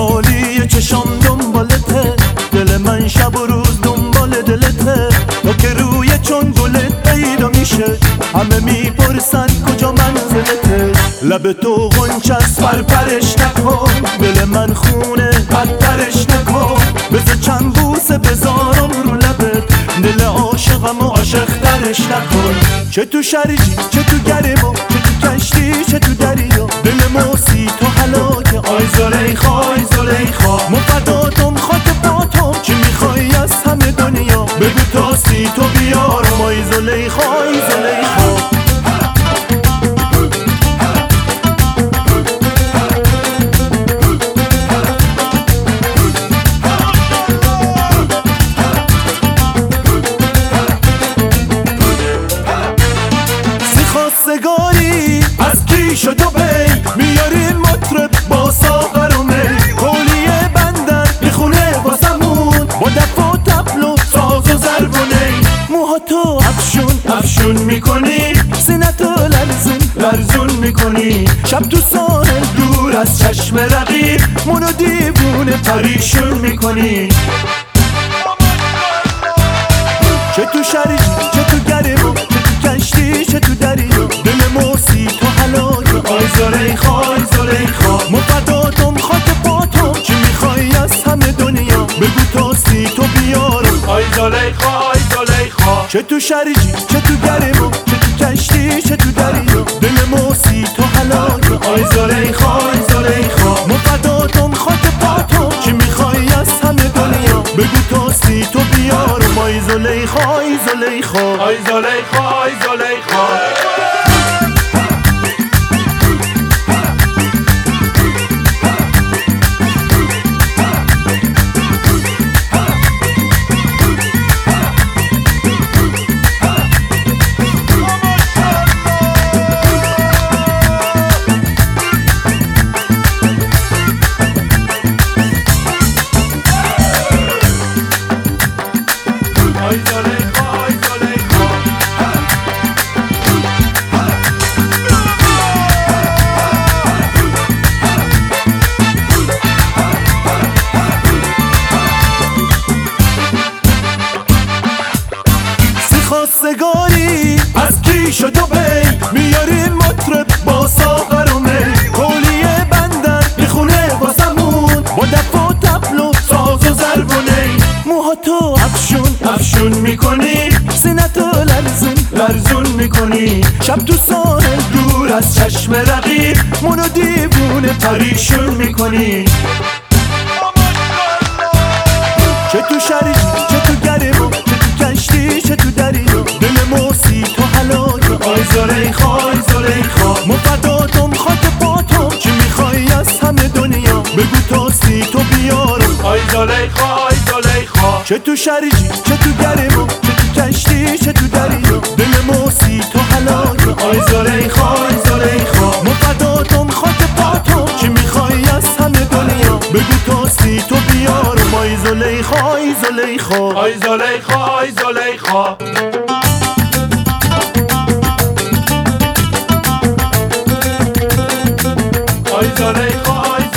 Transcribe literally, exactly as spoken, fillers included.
حالی چشام دنبالته، دل من شب و روز دنبال دلته. تو که روی چون گلت پیدا میشه، همه میپرسن کجا منزلته. لب تو غنچه است پرپرش نکن، دل من خونه بدترش نکن. بذار چند بوسه بذارم رو لبت، دل عاشقم و عاشق درش نکن. چه تو شرجی چه تو گرمو، چه تو کشتی چه تو دریا، دل موسی تو هلاکه. آی زلیخا آی زلیخا، مفداتم خاک پاتم، چی میخوای از همه دنیا بگو تاستی تو بیارم. آی زلیخا آی زلیخا. خواستگاری از کی شد و بی، میاریم مطرب با ساغر و می. کولیه بندر میخونه واسمون، با دف و طبل و ساز و ضرب و نی. موهاتو افشون افشون میکنی، سینتو لرزون لرزون میکنی. شب تو ساحل دور از چشم رقیب، منو دیوونه پریشون میکنی. چه تو شرجی چه تو گرمو، چه تو کشتی چه تو دریا، دل موسی تو هلاکه. آی زلیخا آی زلیخا، مفداتم خاک پاتم، چی میخوای از همه دنیا بگو تاستی تو بیارم. آی زلیخا آی زلیخا. چه تو شرجی چه تو گرمو، چه تو کشتی چه تو دریا، دل موسی تو هلاکه. آی زلیخا آی زلیخا، مفداتم خاک پاتم، چی میخوای از همه دنیا بگو تاستی تو بیارم. آی زلیخا آی زلیخا. آی زلیخا آی زلیخا. خواستگاری از کی شد و بی، میاریم مطرب با ساغر و می. کولیه بندر میخونه واسمون، با دف و طبل و ساز و ضرب و نی. موهاتو افشون افشون میکنی، سینتو لرزون لرزون میکنی. شب تو ساحل دور از چشم رقیب، منو دیوونه پریشون میکنی. چه تو شرجی چه تو گرمو، چه تو کشتی چه تو دریا، دل موسی تو هلاکه. آی زلیخا آی زلیخا، مفداتم خاک پاتم، چی میخوای از همه دنیا بگو تاستی تو بیارم. آی زلیخا آی زلیخا. چه تو شرجی چه تو گرمو، چه تو کشتی چه تو دریا، دل موسی تو هلاکه. آی زلیخا آی زلیخا، مفداتم خاک پاتم، چی میخوای از همه دنیا بگو تاستی تو بیارم. آی زلیخا آی زلیخا. آی زلیخا آی زلیخا. آی زلیخا آی